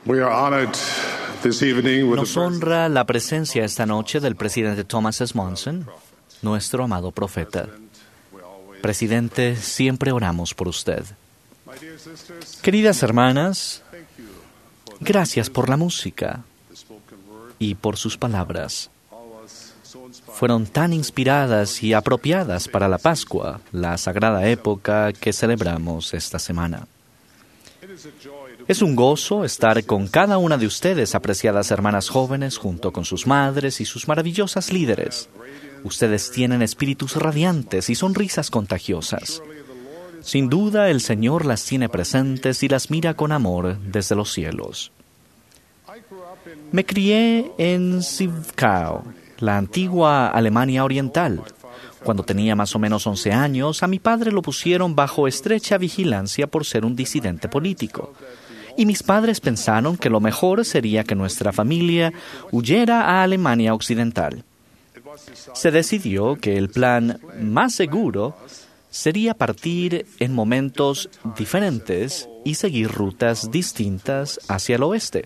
We are honored this evening with Nos the honra la presencia esta noche del presidente Thomas S. Monson, nuestro amado profeta. Presidente, siempre oramos por usted. My dear sisters, Queridas hermanas, thank you for gracias por la música the spoken word. y por sus palabras. All was so inspiring. Fueron tan inspiradas y apropiadas para la Pascua, la sagrada época que celebramos esta semana. It is a joy to Es un gozo estar con cada una de ustedes, apreciadas hermanas jóvenes, junto con sus madres y sus maravillosas líderes. Ustedes tienen espíritus radiantes y sonrisas contagiosas. Sin duda, el Señor las tiene presentes y las mira con amor desde los cielos. I grew up in Me crié en Zwickau, la antigua Alemania Oriental. Cuando tenía más o menos 11 años, a mi padre lo pusieron bajo estrecha vigilancia por ser un disidente político. Y mis padres pensaron que lo mejor sería que nuestra familia huyera a Alemania Occidental. Se decidió que el plan más seguro sería partir en momentos diferentes y seguir rutas distintas hacia el oeste,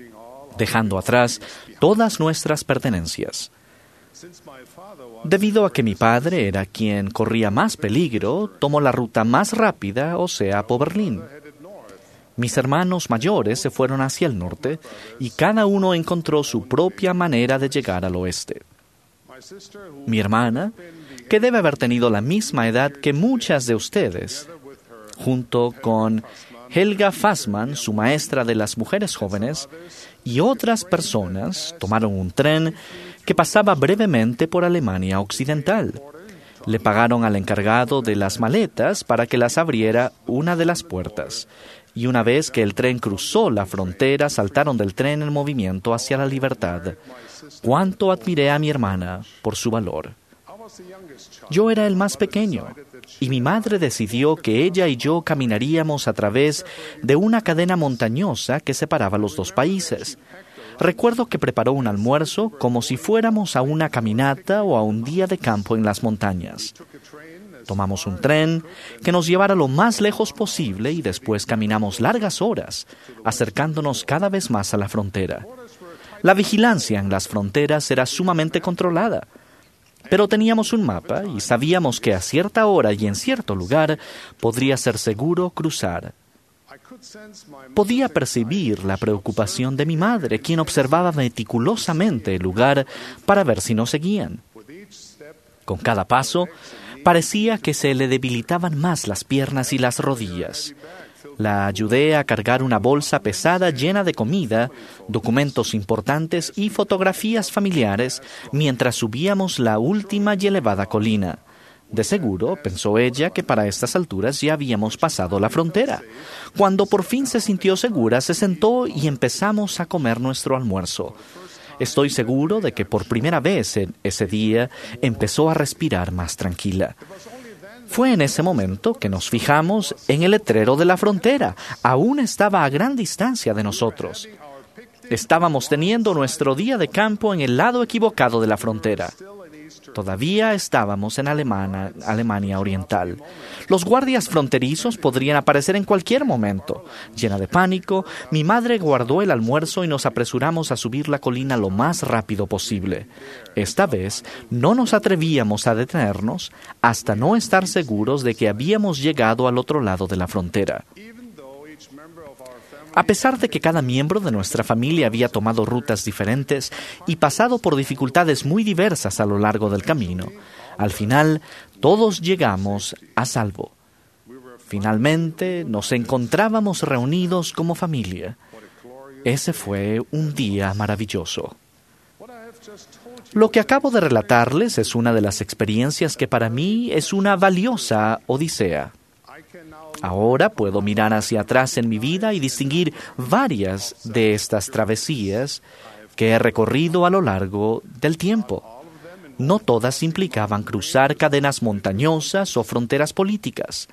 dejando atrás todas nuestras pertenencias. since my father was Debido a que mi padre era quien corría más peligro, tomó la ruta más rápida, o sea, por Berlín. headed north. Mis hermanos mayores se fueron hacia el norte y cada uno encontró su propia manera de llegar al oeste. My sister, who Mi hermana, que debe haber tenido la misma edad que muchas de ustedes, with her junto con Helga Fassmann, su maestra de las mujeres jóvenes, y otras personas, tomaron un tren que pasaba brevemente por Alemania Occidental. Le pagaron al encargado de las maletas para que las abriera una de las puertas. Y una vez que el tren cruzó la frontera, saltaron del tren en movimiento hacia la libertad. Cuánto admiré a mi hermana por su valor. I was the youngest child. Yo era el más pequeño, y mi madre decidió que ella y yo caminaríamos a través de una cadena montañosa que separaba los dos países. Recuerdo que preparó un almuerzo como si fuéramos a una caminata o a un día de campo en las montañas. Tomamos un tren que nos llevara lo más lejos posible y después caminamos largas horas, acercándonos cada vez más a la frontera. La vigilancia en las fronteras era sumamente controlada, pero teníamos un mapa y sabíamos que a cierta hora y en cierto lugar podría ser seguro cruzar. I could sense my Podía percibir la preocupación de mi madre, quien observaba meticulosamente el lugar para ver si nos seguían. with each step. Con cada paso, parecía que se le debilitaban más las piernas y las rodillas. La ayudé a cargar una bolsa pesada llena de comida, documentos importantes y fotografías familiares mientras subíamos la última y elevada colina. De seguro, pensó ella, que para estas alturas ya habíamos pasado la frontera. Cuando por fin se sintió segura, se sentó y empezamos a comer nuestro almuerzo. Estoy seguro de que por primera vez en ese día empezó a respirar más tranquila. Fue en ese momento que nos fijamos en el letrero de la frontera. Aún estaba a gran distancia de nosotros. Estábamos teniendo nuestro día de campo en el lado equivocado de la frontera. Todavía estábamos en Alemania Oriental. Los guardias fronterizos podrían aparecer en cualquier momento. Llena de pánico, mi madre guardó el almuerzo y nos apresuramos a subir la colina lo más rápido posible. Esta vez no nos atrevíamos a detenernos hasta no estar seguros de que habíamos llegado al otro lado de la frontera. Even though each member of our family A pesar de que cada miembro de nuestra familia había tomado rutas diferentes y pasado por dificultades muy diversas a lo largo del camino, al final todos llegamos a salvo. Finalmente nos encontrábamos reunidos como familia. Ese fue un día maravilloso. what I have just told you Lo que acabo de relatarles es una de las experiencias que para mí es una valiosa odisea. I can now Ahora puedo mirar hacia atrás en mi vida y distinguir varias de estas travesías que he recorrido a lo largo del tiempo. No todas implicaban cruzar cadenas montañosas o fronteras políticas.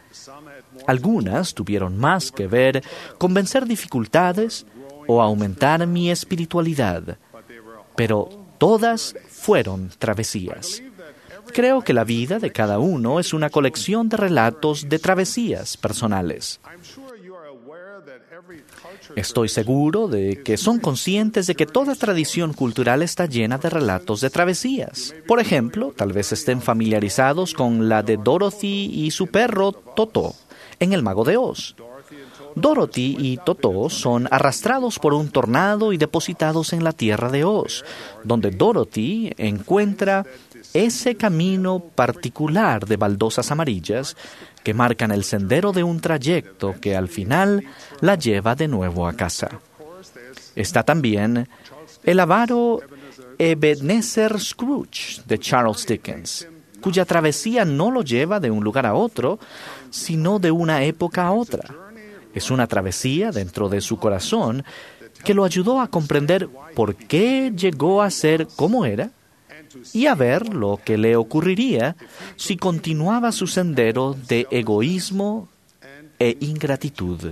Algunas tuvieron más que ver con vencer dificultades o aumentar mi espiritualidad, pero todas fueron travesías. Creo que la vida de cada uno es una colección de relatos de travesías personales. I'm sure you are aware that every Estoy seguro de que son conscientes de que toda tradición cultural está llena de relatos de travesías. Por ejemplo, tal vez estén familiarizados con la de Dorothy y su perro Totó en El Mago de Oz. Dorothy y Totó son arrastrados por un tornado y depositados en la tierra de Oz, donde Dorothy encuentra ese camino particular de baldosas amarillas que marcan el sendero de un trayecto que al final la lleva de nuevo a casa. Está también el avaro Ebenezer Scrooge de Charles Dickens, cuya travesía no lo lleva de un lugar a otro, sino de una época a otra. Es una travesía dentro de su corazón que lo ayudó a comprender por qué llegó a ser como era y a ver lo que le ocurriría si continuaba su sendero de egoísmo e ingratitud.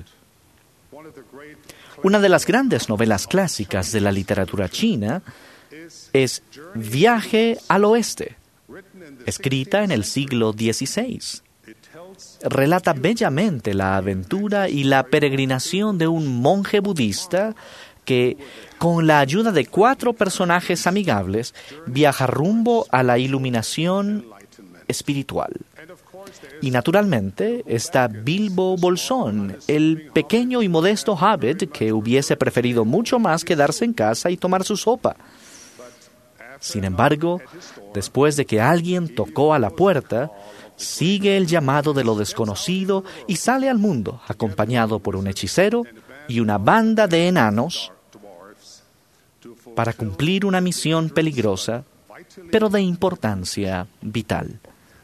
Una de las grandes novelas clásicas de la literatura china es Viaje al Oeste, escrita en el siglo XVI. Relata bellamente la aventura y la peregrinación de un monje budista que, con la ayuda de 4 personajes amigables, viaja rumbo a la iluminación espiritual. Y naturalmente está Bilbo Bolsón, el pequeño y modesto hobbit que hubiese preferido mucho más quedarse en casa y tomar su sopa. Sin embargo, después de que alguien tocó a la puerta, sigue el llamado de lo desconocido y sale al mundo acompañado por un hechicero y una banda de enanos para cumplir una misión peligrosa, pero de importancia vital.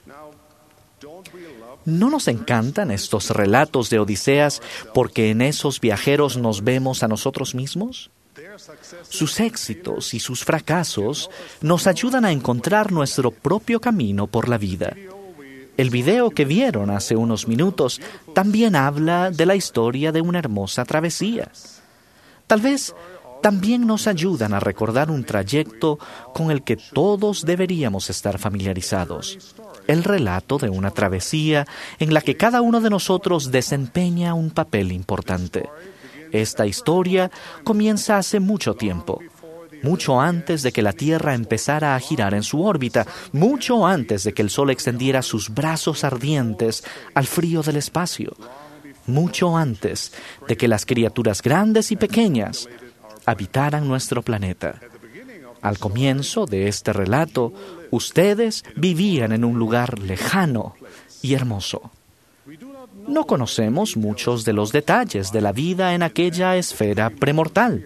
¿No nos encantan estos relatos de Odiseas porque en esos viajeros nos vemos a nosotros mismos? Sus éxitos y sus fracasos nos ayudan a encontrar nuestro propio camino por la vida. El video que vieron hace unos minutos también habla de la historia de una hermosa travesía. Tal vez también nos ayudan a recordar un trayecto con el que todos deberíamos estar familiarizados. El relato de una travesía en la que cada uno de nosotros desempeña un papel importante. Esta historia comienza hace mucho tiempo, mucho antes de que la Tierra empezara a girar en su órbita, mucho antes de que el Sol extendiera sus brazos ardientes al frío del espacio, mucho antes de que las criaturas grandes y pequeñas habitaran nuestro planeta. Al comienzo de este relato, ustedes vivían en un lugar lejano y hermoso. No conocemos muchos de los detalles de la vida en aquella esfera premortal,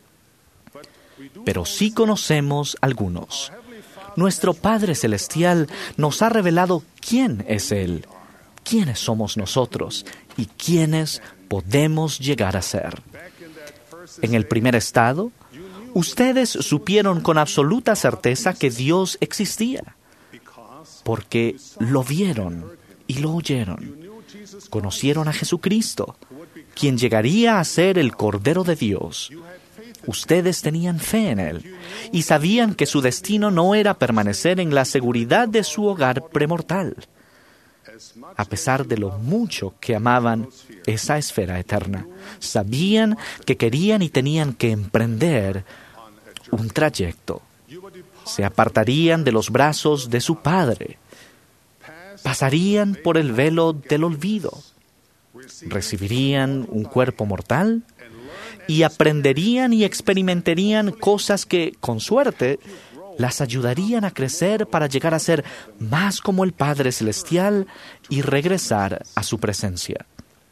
pero sí conocemos algunos. Nuestro Padre Celestial nos ha revelado quién es Él, quiénes somos nosotros y quiénes podemos llegar a ser. En el primer estado, ustedes supieron con absoluta certeza que Dios existía, porque lo vieron y lo oyeron. Conocieron a Jesucristo, quien llegaría a ser el Cordero de Dios. Ustedes tenían fe en Él y sabían que su destino no era permanecer en la seguridad de su hogar premortal, a pesar de lo mucho que amaban esa esfera eterna. Sabían que querían y tenían que emprender un trayecto. Se apartarían de los brazos de su Padre. Pasarían por el velo del olvido. Recibirían un cuerpo mortal y aprenderían y experimentarían cosas que, con suerte, las ayudarían a crecer para llegar a ser más como el Padre Celestial y regresar a su presencia.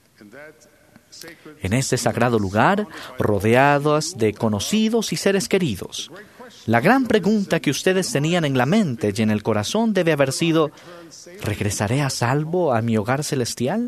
En ese sagrado lugar, rodeados de conocidos y seres queridos, la gran pregunta que ustedes tenían en la mente y en el corazón debe haber sido: ¿regresaré a salvo a mi hogar celestial?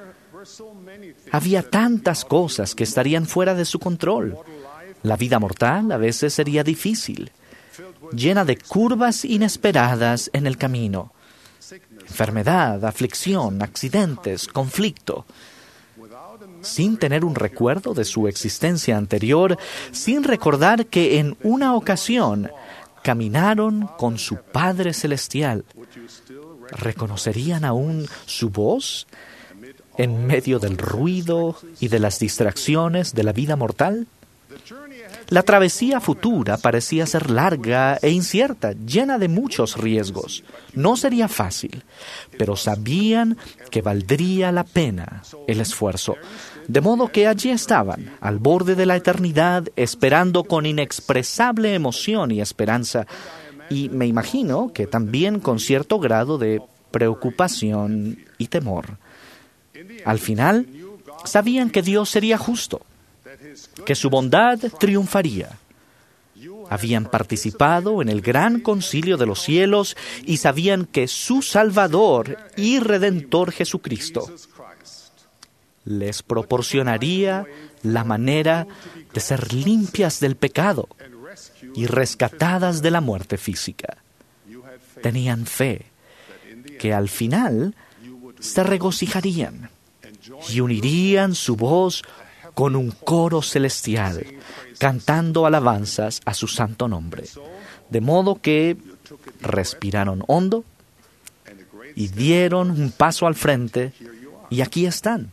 Había tantas cosas que estarían fuera de su control. La vida mortal a veces sería difícil, llena de curvas inesperadas en el camino. Enfermedad, aflicción, accidentes, conflicto. Sin tener un recuerdo de su existencia anterior, sin recordar que en una ocasión caminaron con su Padre Celestial, ¿reconocerían aún su voz? en medio del ruido y de las distracciones de la vida mortal? La travesía futura parecía ser larga e incierta, llena de muchos riesgos. No sería fácil, pero sabían que valdría la pena el esfuerzo. De modo que allí estaban, al borde de la eternidad, esperando con inexpresable emoción y esperanza, y me imagino que también con cierto grado de preocupación y temor. Al final, sabían que Dios sería justo, que su bondad triunfaría. Habían participado en el gran concilio de los cielos y sabían que su Salvador y Redentor Jesucristo les proporcionaría la manera de ser limpias del pecado y rescatadas de la muerte física. Tenían fe que al final se regocijarían y unirían su voz con un coro celestial, cantando alabanzas a su santo nombre. De modo que respiraron hondo y dieron un paso al frente, y aquí están.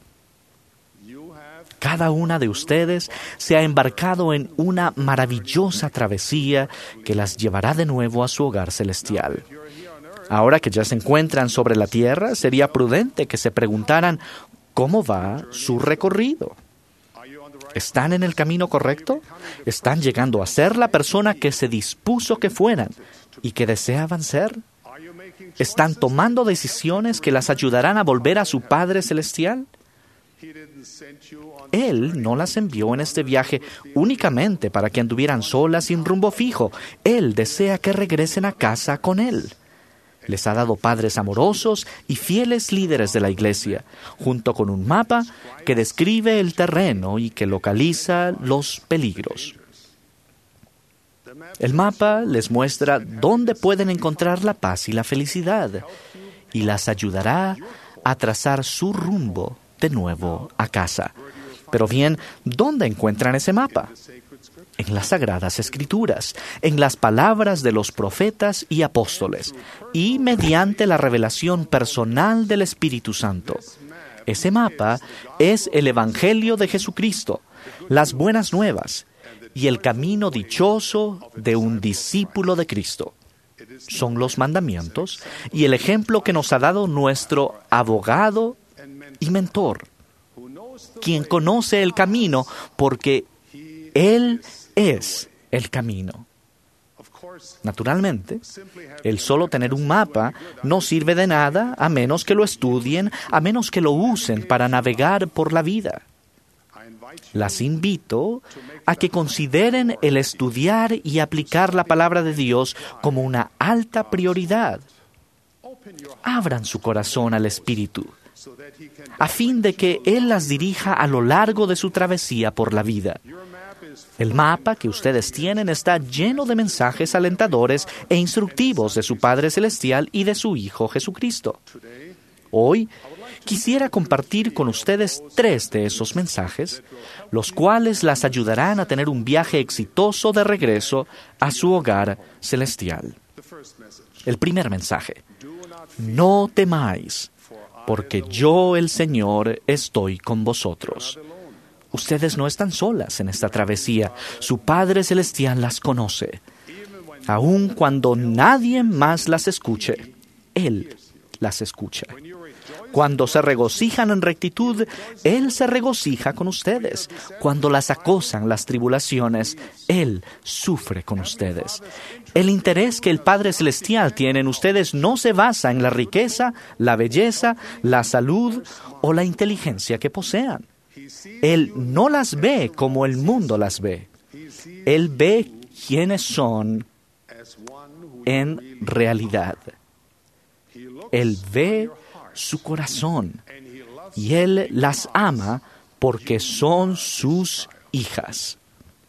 Cada una de ustedes se ha embarcado en una maravillosa travesía que las llevará de nuevo a su hogar celestial. Ahora que ya se encuentran sobre la tierra, sería prudente que se preguntaran cómo va su recorrido. ¿Están en el camino correcto? ¿Están llegando a ser la persona que se dispuso que fueran y que deseaban ser? ¿Están tomando decisiones que las ayudarán a volver a su Padre Celestial? Él no las envió en este viaje únicamente para que anduvieran solas sin rumbo fijo. Él desea que regresen a casa con Él. Les ha dado padres amorosos y fieles líderes de la iglesia, junto con un mapa que describe el terreno y que localiza los peligros. El mapa les muestra dónde pueden encontrar la paz y la felicidad, y las ayudará a trazar su rumbo de nuevo a casa. Pero bien, ¿dónde encuentran ese mapa? En las Sagradas Escrituras, en las palabras de los profetas y apóstoles, y mediante la revelación personal del Espíritu Santo. Ese mapa es el Evangelio de Jesucristo, las buenas nuevas y el camino dichoso de un discípulo de Cristo. Son los mandamientos y el ejemplo que nos ha dado nuestro abogado y mentor, quien conoce el camino porque Él es el camino. Naturalmente, el solo tener un mapa no sirve de nada a menos que lo estudien, a menos que lo usen para navegar por la vida. Las invito a que consideren el estudiar y aplicar la palabra de Dios como una alta prioridad. Abran su corazón al Espíritu, a fin de que Él las dirija a lo largo de su travesía por la vida. El mapa que ustedes tienen está lleno de mensajes alentadores e instructivos de su Padre Celestial y de su Hijo Jesucristo. Hoy quisiera compartir con ustedes 3 de esos mensajes, los cuales las ayudarán a tener un viaje exitoso de regreso a su hogar celestial. El primer mensaje: no temáis, porque yo, el Señor, estoy con vosotros. Ustedes no están solas en esta travesía. Su Padre Celestial las conoce. Aun cuando nadie más las escuche, Él las escucha. Cuando se regocijan en rectitud, Él se regocija con ustedes. Cuando las acosan las tribulaciones, Él sufre con ustedes. El interés que el Padre Celestial tiene en ustedes no se basa en la riqueza, la belleza, la salud o la inteligencia que posean. Él no las ve como el mundo las ve. Él ve quiénes son en realidad. Él ve su corazón y Él las ama porque son sus hijas.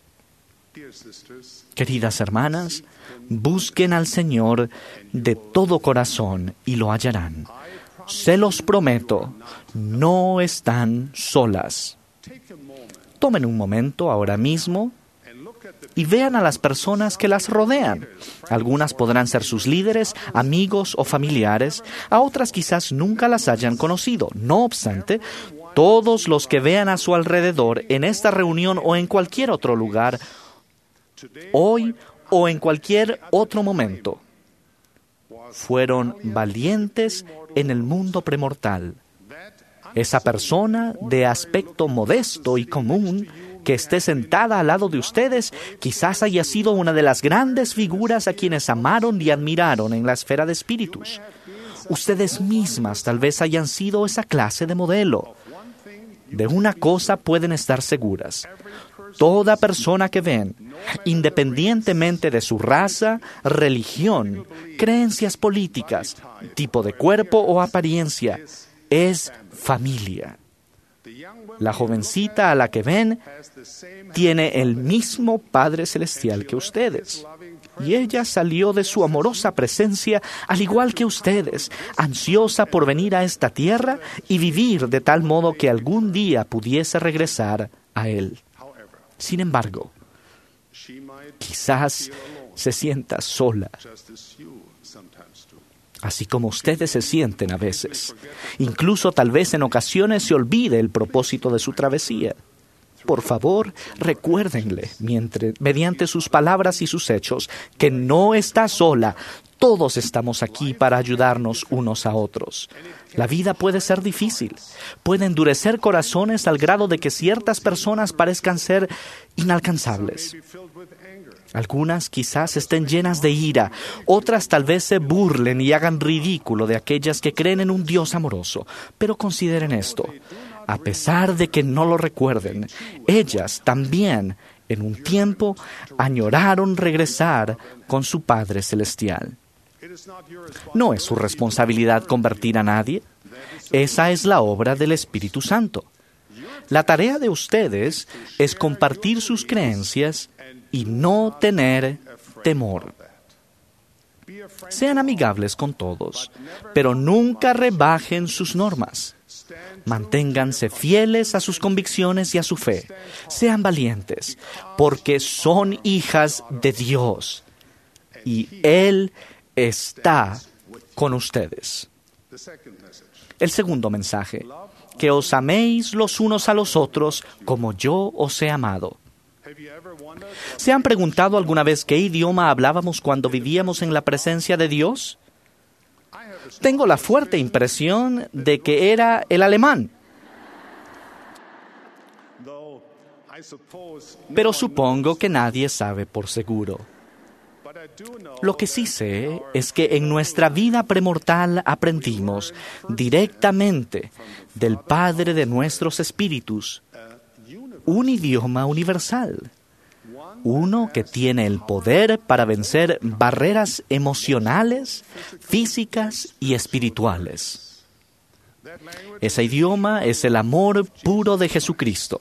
Queridas hermanas, busquen al Señor de todo corazón y lo hallarán. Se los prometo, no están solas. Tomen un momento ahora mismo y vean a las personas que las rodean. Algunas podrán ser sus líderes, amigos o familiares, a otras quizás nunca las hayan conocido. No obstante, todos los que vean a su alrededor en esta reunión o en cualquier otro lugar, hoy o en cualquier otro momento, fueron valientes en el mundo premortal. Esa persona de aspecto modesto y común que esté sentada al lado de ustedes quizás haya sido una de las grandes figuras a quienes amaron y admiraron en la esfera de espíritus. Ustedes mismas tal vez hayan sido esa clase de modelo. De una cosa pueden estar seguras: toda persona que ven, independientemente de su raza, religión, creencias políticas, tipo de cuerpo o apariencia, es familia. La jovencita a la que ven tiene el mismo Padre Celestial que ustedes. Y ella salió de su amorosa presencia al igual que ustedes, ansiosa por venir a esta tierra y vivir de tal modo que algún día pudiese regresar a Él. Sin embargo, quizás se sienta sola, así como ustedes se sienten a veces. Incluso tal vez en ocasiones se olvide el propósito de su travesía. Por favor, recuérdenle, mediante sus palabras y sus hechos, que no está sola. Todos estamos aquí para ayudarnos unos a otros. La vida puede ser difícil, puede endurecer corazones al grado de que ciertas personas parezcan ser inalcanzables. Algunas quizás estén llenas de ira, otras tal vez se burlen y hagan ridículo de aquellas que creen en un Dios amoroso. Pero consideren esto: a pesar de que no lo recuerden, ellas también, en un tiempo, añoraron regresar con su Padre Celestial. No es su responsabilidad convertir a nadie. Esa es la obra del Espíritu Santo. La tarea de ustedes es compartir sus creencias y no tener temor. Sean amigables con todos, pero nunca rebajen sus normas. Manténganse fieles a sus convicciones y a su fe. Sean valientes, porque son hijas de Dios y Él está con ustedes. El segundo mensaje: que os améis los unos a los otros como yo os he amado. ¿Se han preguntado alguna vez qué idioma hablábamos cuando vivíamos en la presencia de Dios? Tengo la fuerte impresión de que era el alemán. Pero supongo que nadie sabe por seguro. Lo que sí sé es que en nuestra vida premortal aprendimos directamente del Padre de nuestros espíritus un idioma universal, uno que tiene el poder para vencer barreras emocionales, físicas y espirituales. Ese idioma es el amor puro de Jesucristo.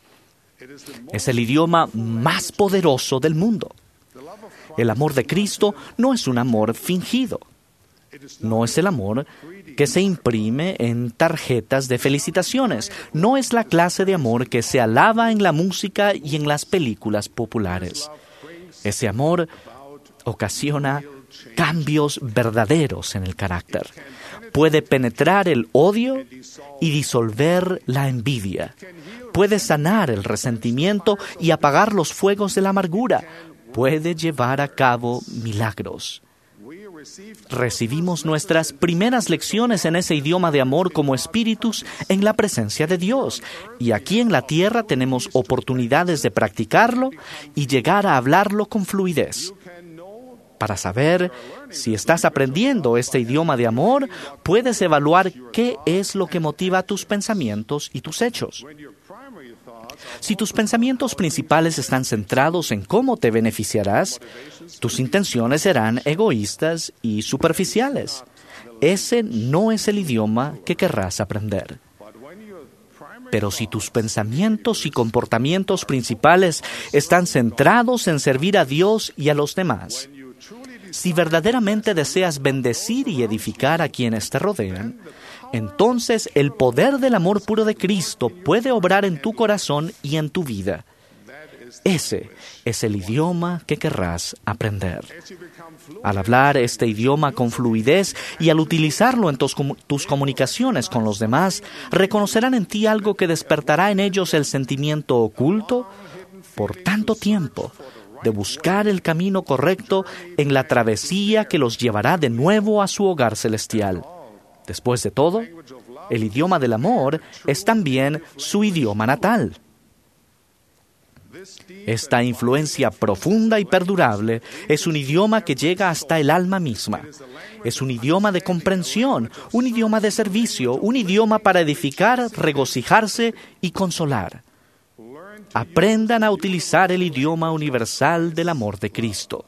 Es el idioma más poderoso del mundo. El amor de Cristo no es un amor fingido. No es el amor que se imprime en tarjetas de felicitaciones. No es la clase de amor que se alaba en la música y en las películas populares. Ese amor ocasiona cambios verdaderos en el carácter. Puede penetrar el odio y disolver la envidia. Puede sanar el resentimiento y apagar los fuegos de la amargura. Puede llevar a cabo milagros. Recibimos nuestras primeras lecciones en ese idioma de amor como espíritus en la presencia de Dios. Y aquí en la tierra tenemos oportunidades de practicarlo y llegar a hablarlo con fluidez. Para saber si estás aprendiendo este idioma de amor, puedes evaluar qué es lo que motiva tus pensamientos y tus hechos. Si tus pensamientos principales están centrados en cómo te beneficiarás, tus intenciones serán egoístas y superficiales. Ese no es el idioma que querrás aprender. Pero si tus pensamientos y comportamientos principales están centrados en servir a Dios y a los demás, si verdaderamente deseas bendecir y edificar a quienes te rodean, entonces el poder del amor puro de Cristo puede obrar en tu corazón y en tu vida. ese es el idioma que querrás aprender. Al hablar este idioma con fluidez y al utilizarlo en tus comunicaciones con los demás, reconocerán en ti algo que despertará en ellos el sentimiento oculto por tanto tiempo de buscar el camino correcto en la travesía que los llevará de nuevo a su hogar celestial. Después de todo, el idioma del amor es también su idioma natal. Esta influencia profunda y perdurable es un idioma que llega hasta el alma misma. Es un idioma de comprensión, un idioma de servicio, un idioma para edificar, regocijarse y consolar. Aprendan a utilizar el idioma universal del amor de Cristo.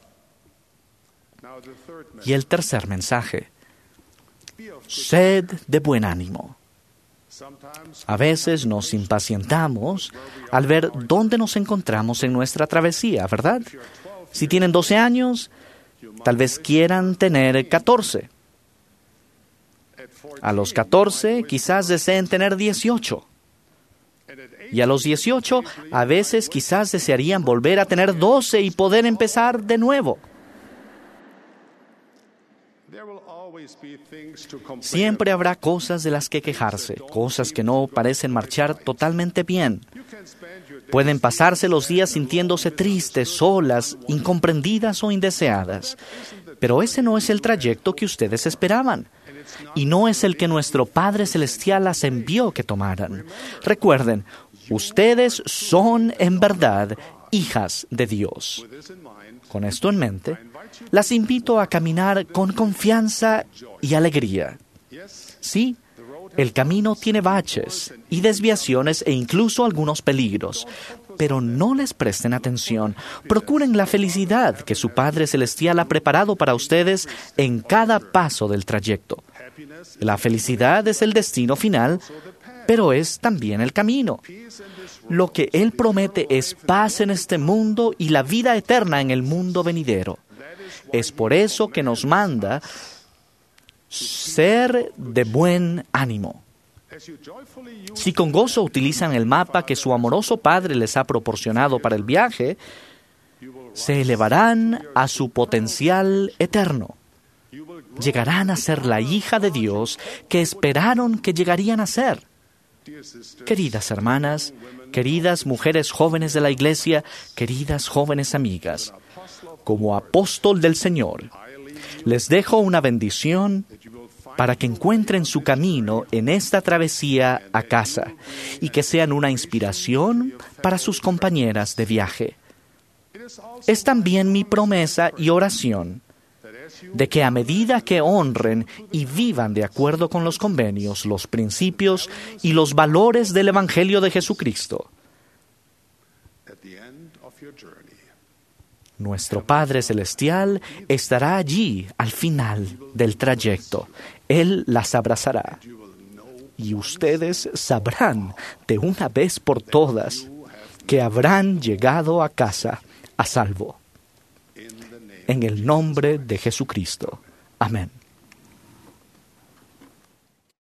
Y el tercer mensaje: sed de buen ánimo. A veces nos impacientamos al ver dónde nos encontramos en nuestra travesía, ¿verdad? Si tienen 12 años, tal vez quieran tener 14. A los 14, quizás deseen tener 18. Y a los 18, a veces quizás desearían volver a tener 12 y poder empezar de nuevo. Siempre habrá cosas de las que quejarse, cosas que no parecen marchar totalmente bien. Pueden pasarse los días sintiéndose tristes, solas, incomprendidas o indeseadas. Pero ese no es el trayecto que ustedes esperaban. Y no es el que nuestro Padre Celestial las envió que tomaran. Recuerden, ustedes son en verdad hijas de Dios. Con esto en mente, las invito a caminar con confianza y alegría. Sí, el camino tiene baches y desviaciones e incluso algunos peligros, pero no les presten atención. Procuren la felicidad que su Padre Celestial ha preparado para ustedes en cada paso del trayecto. La felicidad es el destino final, pero es también el camino. Lo que Él promete es paz en este mundo y la vida eterna en el mundo venidero. Es por eso que nos manda ser de buen ánimo. Si con gozo utilizan el mapa que su amoroso Padre les ha proporcionado para el viaje, se elevarán a su potencial eterno. Llegarán a ser la hija de Dios que esperaron que llegarían a ser. Queridas hermanas, queridas mujeres jóvenes de la iglesia, queridas jóvenes amigas, como apóstol del Señor, les dejo una bendición para que encuentren su camino en esta travesía a casa y que sean una inspiración para sus compañeras de viaje. Es también mi promesa y oración de que a medida que honren y vivan de acuerdo con los convenios, los principios y los valores del Evangelio de Jesucristo, nuestro Padre Celestial estará allí al final del trayecto. Él las abrazará. Y ustedes sabrán de una vez por todas que habrán llegado a casa a salvo. En el nombre de Jesucristo. Amén.